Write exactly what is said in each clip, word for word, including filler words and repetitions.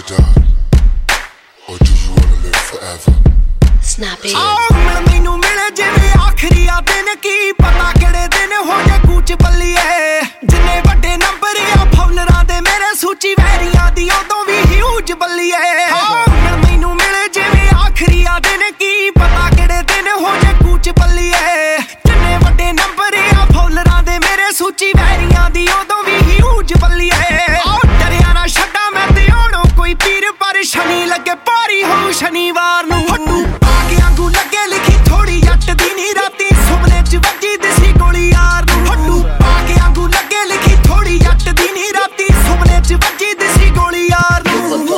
to die, or do you wanna live forever? Snappy. ਮਿਲ ਮੈਨੂੰ ਮਿਲੇ ਜਿਵੇਂ ਆਖਰੀ ਆ ਦਿਨ ਕੀ ਪਤਾ ਕਿਹੜੇ ਦਿਨ ਹੋ ਜਾ ਕੂਚ ਬੱਲੀਏ ਜਿੰਨੇ ਵੱਡੇ ਨੰਬਰ ਆ ਫੌਲਰਾਂ ਦੇ ਮੇਰੇ ਸੂਚੀ ਵੈਰੀਆਂ ਦੀ ਉਦੋਂ ਵੀ ਹਿਊਜ ਬੱਲੀਏ ਮਿਲ ਮੈਨੂੰ ਮਿਲੇ ਜਿਵੇਂ ਆਖਰੀ ਆ ਦਿਨ ਕੀ ਪਤਾ ਕਿਹੜੇ ਦਿਨ ਹੋ ਜਾ ਕੂਚ ਬੱਲੀਏ ਜਿੰਨੇ ਵੱਡੇ ਨੰਬਰ ਆ ਫੌਲਰਾਂ ਦੇ ਮੇਰੇ ਸੂਚੀ ਵੈਰੀਆਂ ਦੀ ਉਦੋਂ ਵੀ ਹਿਊਜ ਬੱਲੀਏ ਡਰਿਆ ਨਾ ਛੱਡਾਂ ਮੈਂ ਤੇ ਆਉਣੋਂ ਕੋਈ ਪੀਰ ਪਰ ਸ਼ਨੀ ਲੱਗੇ ਭਾਰੀ ਹੋਊ ਸ਼ਨੀਵਾਰ ਨੂੰ ਲੱਗੇ ਲਿਖੀ ਥੋੜੀ ਜੱਟ ਦੀ ਨੀ ਰਾਤੀ ਸੁਪਨੇ ਚ ਵੱਜੀ ਦਿਸੀ ਗੋਲੀ ਯਾਰ ਨੂੰ ਹੱਟੂ ਪਾ ਕੇ ਆਂਗੂ ਲੱਗੇ ਲਿਖੀ ਥੋੜੀ ਜੱਟ ਦੀ ਨੀ ਰਾਤੀ ਸੁਪਨੇ ਚ ਵੱਜੀ ਦਿਸੀ ਗੋਲੀ ਯਾਰ ਨੂੰ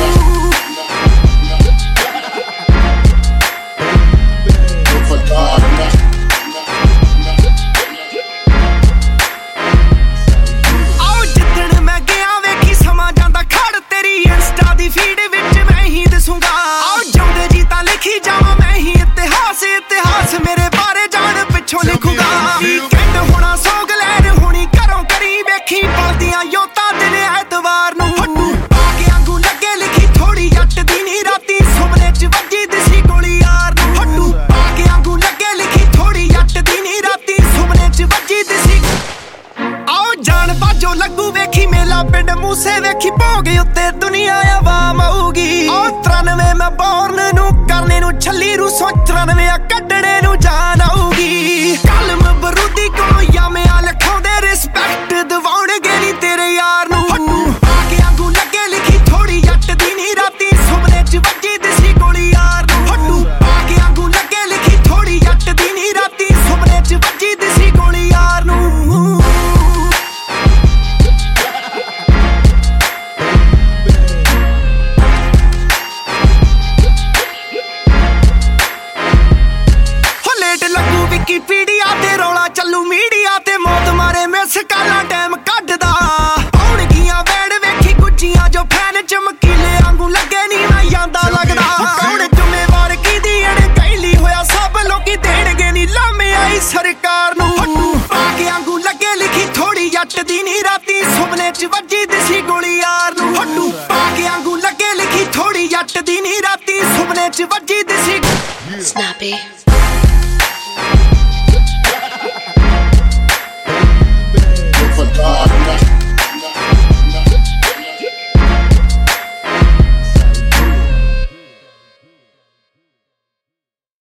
ਆਓ ਜਿੱਦਣ ਮੈਂ ਗਿਆ ਵੇਖੀ ਸਮਾਂ ਜਾਂਦਾ ਖੜ ਤੇਰੀ ਇੰਸਟਾ ਦੀ ਫੀਡ ਵਿੱਚ ਮੈਂ ਹੀ ਦਸੂੰਗਾ ਆਓ ਜਿਉਂਦੇ ਜੀ ਤਾਂ ਲਿਖੀ ਜਾਵਾਂ ਇਤਿਹਾਸ ਮੇਰੇ ਬਾਰੇ ਜਾਣ ਪਿੱਛੋਂ ਲਿਖੂਗਾ ਵੀਕਐਂਡ ਹੋਣਾ ਸੋਗ ਲੈਣ ਹੋਣੀ ਘਰੋਂ ਕਰੀ ਵੇਖੀ ਪਲਦੀਆਂ ਯੋਤਾ ਦਿਨ ਐਤਵਾਰ ਨੂੰ ਹੱਟੂ ਪਾ ਕੇ ਆਂਗੂ ਲੱਗੇ ਲਿਖੀ ਥੋੜੀ ਜੱਟ ਦੀ ਨੀ ਰਾਤੀ ਸੁਪਨੇ ਚ ਵੱਜੀ ਦਿਸੀ ਗੋਲੀ ਯਾਰ ਨੂੰ ਹੱਟੂ ਪਾ ਕੇ ਆਂਗੂ ਲੱਗੇ ਲਿਖੀ ਥੋੜੀ ਜੱਟ ਦੀ ਨੀ ਰਾਤੀ ਸੁਪਨੇ ਚ ਵੱਜੀ ਦਿਸੀ ਆਓ ਜਾਣ ਬਾਜੋ ਲੱਗੂ ਵੇਖੀ ਮੇਲਾ ਪਿੰਡ ਮੂਸੇ ਵੇਖੀ ਭੋਗ ਉੱਤੇ ਦੁਨੀਆ ਆਵਾਮ ਆਊਗੀ ਉਹ ਤਰਾਨਵੇਂ ਮੈਂ ਬੌਰਨ ਨੂੰ ਕਰਨੇ ਨੂੰ ਛੱਲੀ ਰੂਸੋਂ ਚੁਰਾਨਵੇਂ ਆ ਕੱਢਣੇ ਨੂੰ ਜਾਨ ਆਊਗੀ ਕਲਮ ਬਰੂਦੀ ਕੋਲੋਂ ਯਾਮਿਆਂ ਲਿਖਾਉਂਦੇ ਰਿਸਪੈਕਟ ਦਿਵਾਉਣਗੇ ਨੀ ਤੇਰੇ ਯਾਰ ਨੂੰ ਹੱਟੂ ਪਾ ਕੇ ਆਂਗੂ ਲੱਗੇ ਲਿਖੀ ਥੋੜੀ ਜੱਟ ਦੀ ਨੀ ਰਾਤੀ ਸੁਪਨੇ ਚ ਵੱਜੀ ਦਿਸੀ ਗੋਲੀ ਯਾਰ ਨੂੰ ਹੱਟੂ ਪਾ ਕੇ ਆਂਗੂ ਲੱਗੇ ਲਿਖੀ ਥੋੜੀ ਜੱਟ ਦੀ ਨੀ ਰਾਤੀ ਸੁਪਨੇ ਚ ਵੱਜੀ ਦਿਸੀ ਗੋਲੀ ਯਾਰ ਨੂੰ ਵਿਕੀਪੀਡੀਆ ਤੇ ਰੌਲਾ ਚੱਲੂ ਮੀਡੀਆ ਤੇ ਮੌਤ ਮਾਰੇ ਮਿਸ ਕਾਲਾ ਟਾਈਮ ਕੱਢਦਾ ਆਉਣਗੀਆਂ ਵੈੜ ਵੇਖੀ ਗੁੱਜੀਆਂ ਜੋ ਫੈਨ ਚਮਕੀਲੇ ਵਾਂਗੂ ਲੱਗੇ ਨੀ ਮੈਂ ਜਾਂਦਾ ਲੱਗਦਾ ਕੌਣ ਜ਼ਿੰਮੇਵਾਰ ਕਿਹਦੀ ਅਣ ਕਹਿਲੀ ਹੋਇਆ ਸਭ ਲੋਕੀ ਦੇਣਗੇ ਨੀ ਲਾਮੇ ਆਈ ਸਰਕਾਰ ਨੂੰ ਹੱਟੂ ਪਾ ਕੇ ਵਾਂਗੂ ਲੱਗੇ ਲਿਖੀ ਥੋੜੀ ਜੱਟ ਦੀ ਨੀ